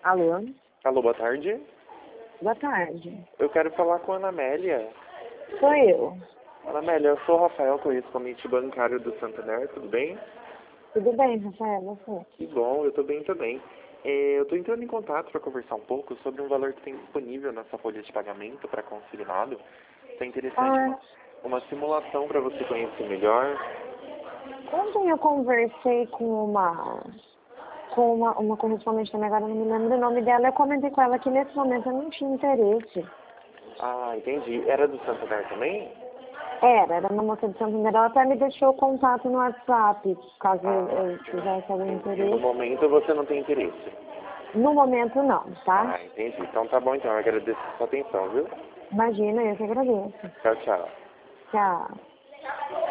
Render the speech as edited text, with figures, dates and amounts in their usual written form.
Alô? Alô, boa tarde. Boa tarde. Eu quero falar com a Ana Amélia. Sou eu. Ana Amélia, eu sou o Rafael, correspondente bancário do Santander, tudo bem? Tudo bem, Rafael? Você? Que bom, eu tô bem também. Eu tô entrando em contato para conversar um pouco sobre um valor que tem disponível nessa folha de pagamento para consignado. Tá interessante uma simulação para você conhecer melhor. Ontem eu conversei com uma correspondente também, agora não me lembro o nome dela. Eu comentei com ela que nesse momento eu não tinha interesse. Ah, entendi. Era do Santander também? Era uma moça de Santander. Ela até me deixou o contato no WhatsApp, caso eu tivesse algum No interesse. momento você não tem interesse. No momento não, tá? Ah, entendi. Então tá bom, então. Eu agradeço a sua atenção, viu? Imagina, eu que agradeço. Tchau, tchau. Tchau.